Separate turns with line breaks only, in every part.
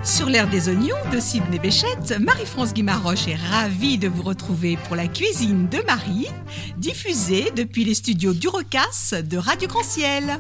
Sur l'air des oignons de Sidney Béchette, Marie-France Guimaroche est ravie de vous retrouver pour la cuisine de Marie, diffusée depuis les studios du Recas de Radio Grand Ciel.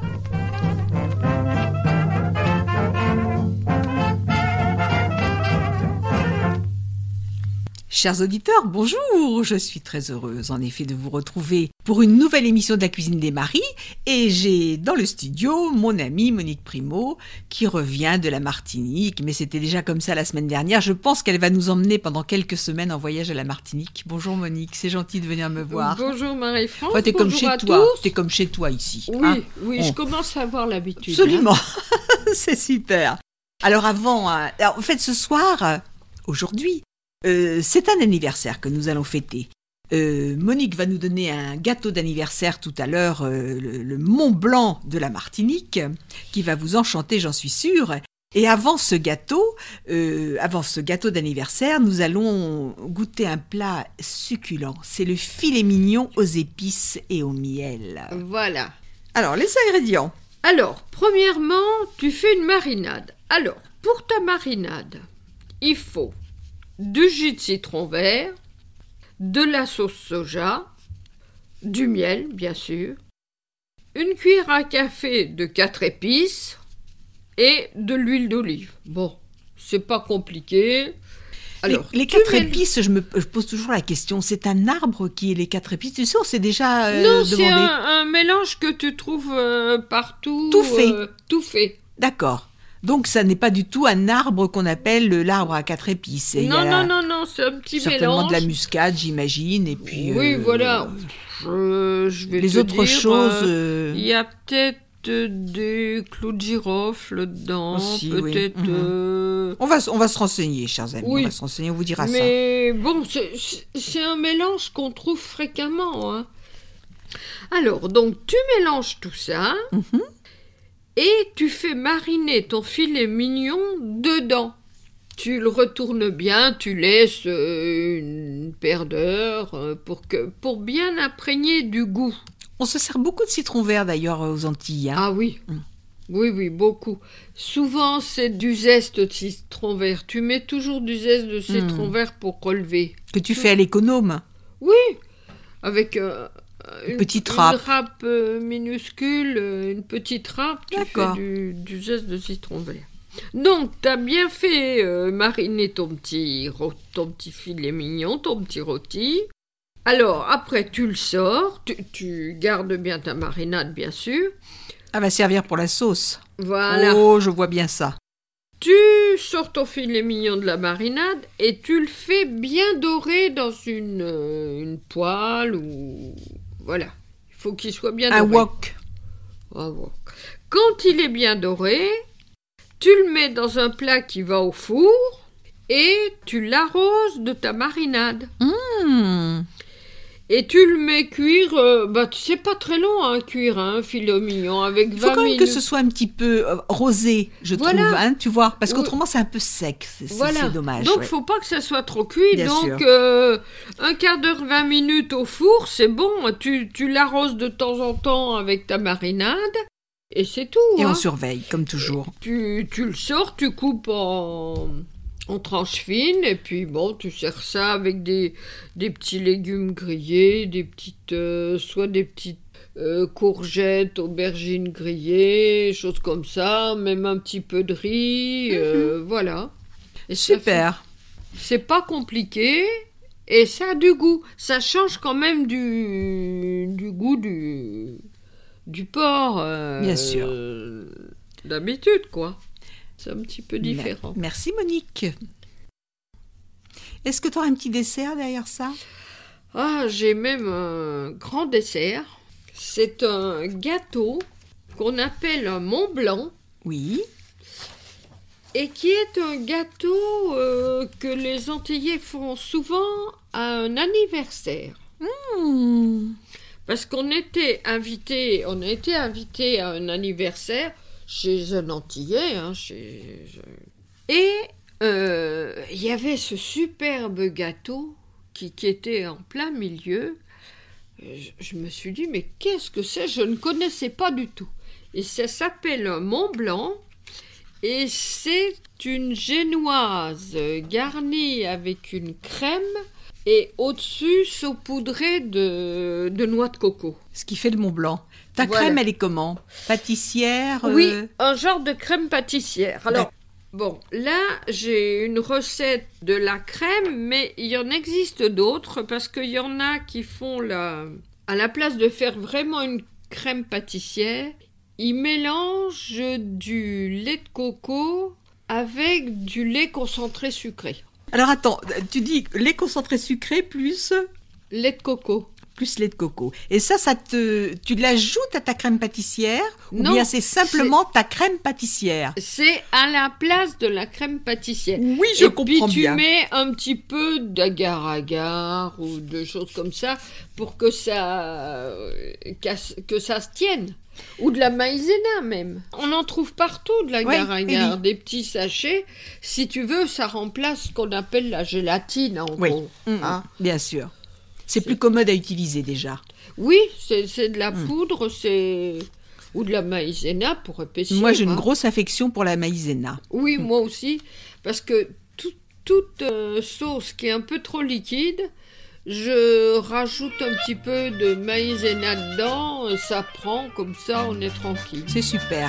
Chers auditeurs, bonjour! Je suis très heureuse en effet de vous retrouver pour une nouvelle émission de la cuisine des Maries et j'ai dans le studio mon amie Monique Primo qui revient de la Martinique, mais c'était déjà comme ça la semaine dernière. Je pense qu'elle va nous emmener pendant quelques semaines en voyage à la Martinique. Bonjour Monique, c'est gentil de venir me voir.
Bonjour Marie-France,
t'es
bonjour
comme chez
à
toi.
tous.
T'es comme chez toi ici.
Oui,
hein
je commence à avoir l'habitude.
Absolument, c'est super. Alors en fait ce soir, aujourd'hui, c'est un anniversaire que nous allons fêter. Monique va nous donner un gâteau d'anniversaire tout à l'heure, le Mont Blanc de la Martinique, qui va vous enchanter, j'en suis sûre. Et avant ce gâteau d'anniversaire, nous allons goûter un plat succulent. C'est le filet mignon aux épices et au miel.
Voilà.
Alors, les ingrédients.
Alors, premièrement, tu fais une marinade. Alors, pour ta marinade, il faut du jus de citron vert, de la sauce soja, du miel, bien sûr, une cuillère à café de 4 épices et de l'huile d'olive. Bon, c'est pas compliqué. Alors,
les 4 épices, je pose toujours la question, c'est un arbre qui est les 4 épices, tu sais, on s'est déjà
non,
demandé.
C'est un mélange que tu trouves partout.
Tout fait. D'accord. Donc, ça n'est pas du tout un arbre qu'on appelle l'arbre à 4 épices.
Non, c'est un petit
certainement
mélange.
De la muscade, j'imagine, et puis...
Oui, voilà. Je vais
les autres
dire,
choses...
Il y a peut-être des clous de girofle dedans,
aussi,
peut-être...
Oui. On va se renseigner, chers amis,
oui.
On va se renseigner, on vous dira ça.
Mais bon, c'est un mélange qu'on trouve fréquemment. Hein. Alors, donc, tu mélanges tout ça... Et tu fais mariner ton filet mignon dedans. Tu le retournes bien, tu laisses une paire d'heures pour bien imprégner du goût.
On se sert beaucoup de citron vert d'ailleurs aux Antilles. Hein.
Ah oui, oui, beaucoup. Souvent c'est du zeste de citron vert. Tu mets toujours du zeste de citron vert pour relever.
Que tu fais à l'économe.
Oui, avec... Une petite râpe minuscule, une petite râpe, tu fais du zeste de citron vert. Donc, tu as bien fait mariner ton petit filet mignon, ton petit rôti. Alors, après, tu le sors, tu gardes bien ta marinade, bien sûr.
Elle va servir pour la sauce.
Voilà.
Oh, je vois bien ça.
Tu sors ton filet mignon de la marinade et tu le fais bien dorer dans une poêle ou... Voilà, il faut qu'il soit bien doré.
Un wok.
Quand il est bien doré, tu le mets dans un plat qui va au four et tu l'arroses de ta marinade. Et tu le mets cuire, c'est pas très long à cuire un filet mignon avec 20 minutes.
Il faut quand même que ce soit un petit peu rosé, je trouve, hein, tu vois, parce qu'autrement c'est un peu sec, c'est dommage.
Donc faut pas que ça soit trop cuit,
bien
donc un quart d'heure, 20 minutes au four, c'est bon, tu l'arroses de temps en temps avec ta marinade, et c'est tout.
Et
hein.
on surveille, comme toujours.
Tu le sors, tu coupes en tranches fines, et puis bon, tu sers ça avec des petits légumes grillés, soit des petites courgettes, aubergines grillées, choses comme ça, même un petit peu de riz, voilà. Et
super.
C'est pas compliqué, et ça a du goût. Ça change quand même du goût du porc.
Bien sûr.
D'habitude, quoi. C'est un petit peu différent.
Merci Monique. Est-ce que tu auras un petit dessert derrière ça ?
Ah, j'ai même un grand dessert. C'est un gâteau qu'on appelle un Mont Blanc.
Oui.
Et qui est un gâteau que les Antillais font souvent à un anniversaire. Parce qu'on a été invité à un anniversaire chez un Antillais, et il y avait ce superbe gâteau qui était en plein milieu. Je me suis dit, mais qu'est-ce que c'est ? Je ne connaissais pas du tout. Et ça s'appelle un Mont Blanc, Et c'est une génoise garnie avec une crème et au-dessus saupoudrée de noix de coco.
Ce qui fait le Mont Blanc. Ta
Voilà.
crème, elle est comment? Pâtissière
Oui, un genre de crème pâtissière. Alors,
D'accord.
bon, là, j'ai une recette de la crème, mais il en existe d'autres parce qu'il y en a qui font à la place de faire vraiment une crème pâtissière, ils mélangent du lait de coco avec du lait concentré sucré.
Alors attends, tu dis lait concentré sucré plus
Lait de coco.
lait de coco. Et ça tu l'ajoutes à ta crème pâtissière ou
Non,
bien c'est simplement ta crème pâtissière?
C'est à la place de la crème pâtissière.
Oui, je
Et
comprends
puis tu
bien.
mets un petit peu d'agar-agar ou de choses comme ça pour que ça se tienne. Ou de la maïzena même. On en trouve partout de l'agar-agar,
oui.
des petits sachets. Si tu veux, ça remplace ce qu'on appelle la gélatine en
Oui,
gros. Hein.
bien sûr. C'est plus commode à utiliser déjà.
Oui, c'est de la poudre, ou de la maïzena pour épaissir.
Moi, j'ai une
hein.
grosse affection pour la maïzena.
Oui, moi aussi, parce que toute sauce qui est un peu trop liquide, je rajoute un petit peu de maïzena dedans, ça prend, comme ça on est tranquille.
C'est super.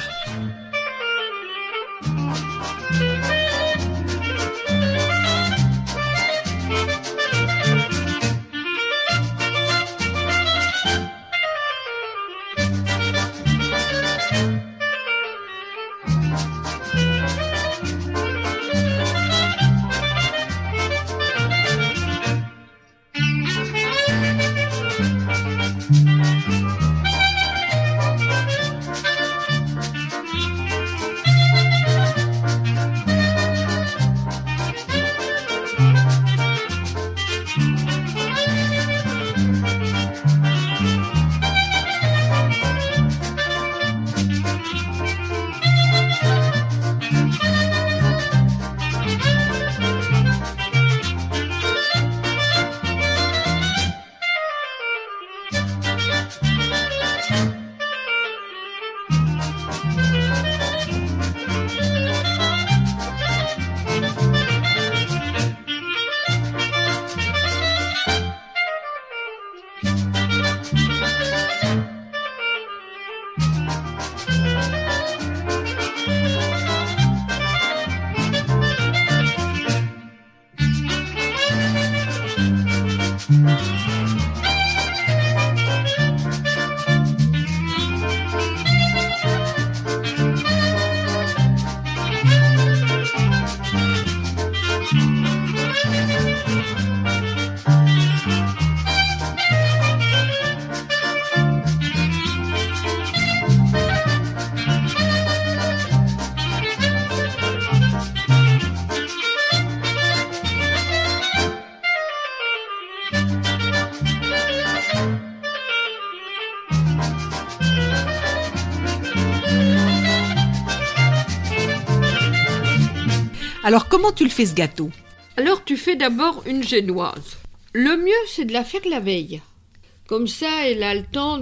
Alors, comment tu le fais ce gâteau?
Alors tu fais d'abord une génoise. Le mieux c'est de la faire la veille. Comme ça elle a le temps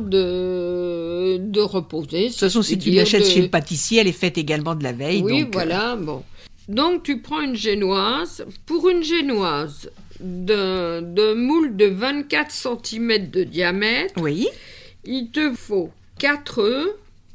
de reposer.
De toute façon, si tu l'achètes chez le pâtissier, elle est faite également de la veille.
Oui,
donc,
voilà, bon. Donc tu prends une génoise. Pour une génoise d'un moule de 24 cm de diamètre,
Oui,
il te faut 4 œufs,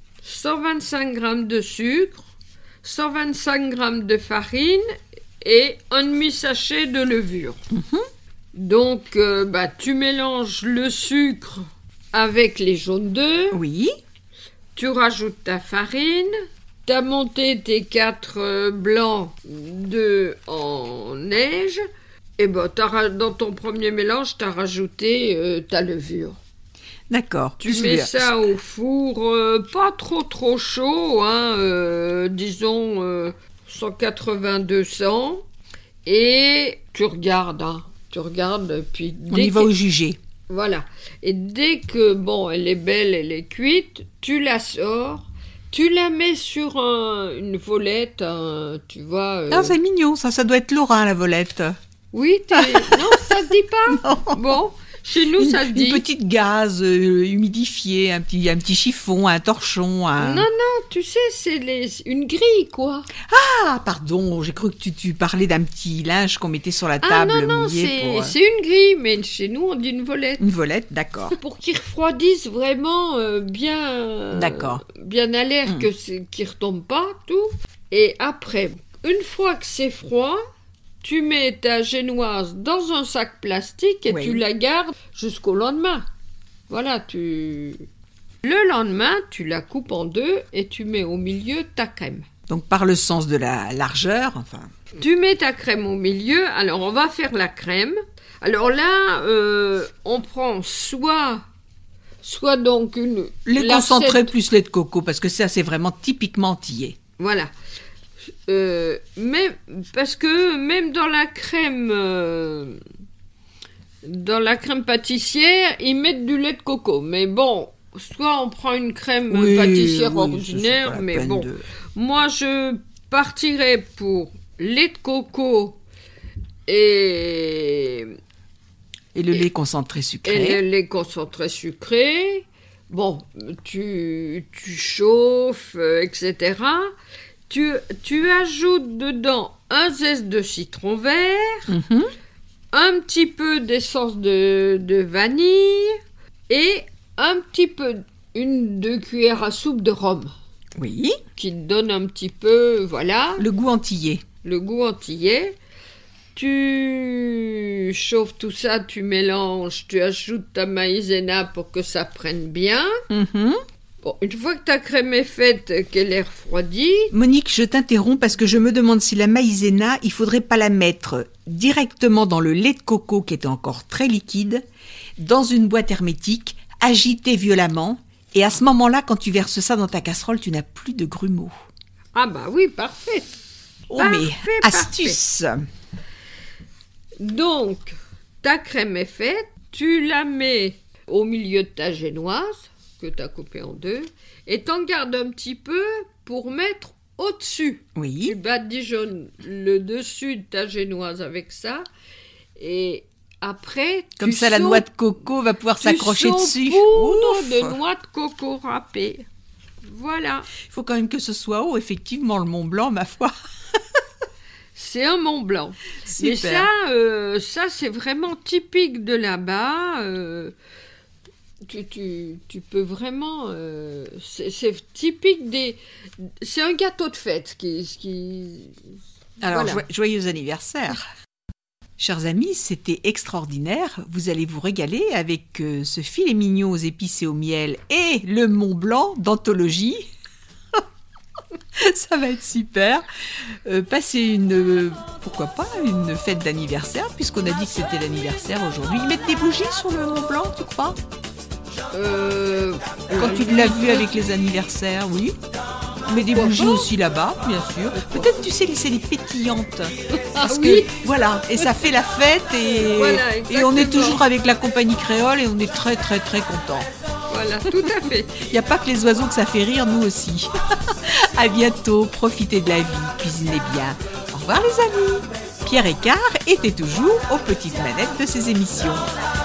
125 g de sucre, 125 g de farine et un demi-sachet de levure. Donc, tu mélanges le sucre avec les jaunes d'œufs,
oui.
tu rajoutes ta farine, tu as monté tes 4 blancs d'œufs en neige, et dans ton premier mélange, tu as rajouté ta levure.
D'accord.
Tu mets ça au four, pas trop chaud, disons 180-200, et tu regardes, puis
On y va au jugé.
voilà. Et dès que, elle est belle, elle est cuite, tu la sors, tu la mets sur une volette, tu vois.
Ah, c'est mignon, ça doit être Laura, la volette.
Oui, non, ça se dit pas.
Non.
Bon, Chez nous, ça se dit.
Une petite gaze humidifiée, un petit chiffon, un torchon.
Non, tu sais, c'est une grille, quoi.
Ah, pardon, j'ai cru que tu parlais d'un petit linge qu'on mettait sur la table mouillé.
C'est une grille, mais chez nous, on dit une volette.
Une volette, d'accord.
Pour qu'ils refroidissent vraiment bien à l'air, qu'ils ne retombent pas, tout. Et après, une fois que c'est froid, tu mets ta génoise dans un sac plastique et tu la gardes jusqu'au lendemain. Voilà, Le lendemain, tu la coupes en deux et tu mets au milieu ta crème.
Donc par le sens de la largeur, enfin.
Tu mets ta crème au milieu. Alors on va faire la crème. Alors là, on prend soit donc une
lait concentré plus lait de coco, parce que ça c'est vraiment typiquement antillais.
Voilà. Parce que même dans la crème pâtissière, ils mettent du lait de coco. Mais bon, soit on prend une crème pâtissière ordinaire, mais bon. Moi, je partirais pour lait de coco et
le lait concentré sucré.
Et le lait concentré sucré. Bon, tu chauffes, etc. Tu ajoutes dedans un zeste de citron vert, un petit peu d'essence de vanille et un petit peu, 1-2 cuillères à soupe de rhum.
Oui.
Qui te donne un petit peu, voilà.
Le goût antillais.
Tu chauffes tout ça, tu mélanges, tu ajoutes ta maïzena pour que ça prenne bien. Bon, une fois que ta crème est faite, qu'elle est refroidie...
Monique, je t'interromps parce que je me demande si la maïzena, il faudrait pas la mettre directement dans le lait de coco qui était encore très liquide, dans une boîte hermétique, agiter violemment, et à ce moment-là, quand tu verses ça dans ta casserole, tu n'as plus de grumeaux.
Ah bah oui, parfait.
Astuce.
Donc, ta crème est faite, tu la mets au milieu de ta génoise, que tu as coupée en deux, et t'en gardes un petit peu pour mettre au-dessus.
Oui.
Tu badigeonnes le dessus de ta génoise avec ça, et après...
Comme ça, la noix de coco va pouvoir s'accrocher dessus.
Poudre de noix de coco râpée. Voilà.
Il faut quand même que ce soit haut, effectivement, le Mont Blanc, ma foi.
C'est un Mont Blanc.
Super.
Mais ça c'est vraiment typique de là-bas. Tu peux vraiment... c'est typique des... C'est un gâteau de fête qui...
Alors,
voilà.
Joyeux anniversaire. Chers amis, c'était extraordinaire. Vous allez vous régaler avec ce filet mignon aux épices et au miel et le Mont Blanc d'anthologie. Ça va être super. Passez pourquoi pas, une fête d'anniversaire, puisqu'on a dit que c'était l'anniversaire aujourd'hui. Ils mettent des bougies sur le Mont Blanc, tu crois ? Quand tu l'as vu avec les anniversaires, oui. Mais des bougies aussi là-bas, bien sûr. Peut-être, tu sais, laisser les pétillantes. Parce que, voilà, et ça fait la fête et on est toujours avec la compagnie créole et on est très, très, très contents.
Voilà, tout à fait.
Il n'y a pas que les oiseaux que ça fait rire, nous aussi. À bientôt, profitez de la vie, cuisinez bien. Au revoir les amis. Pierre Écart était toujours aux petites manettes de ces émissions.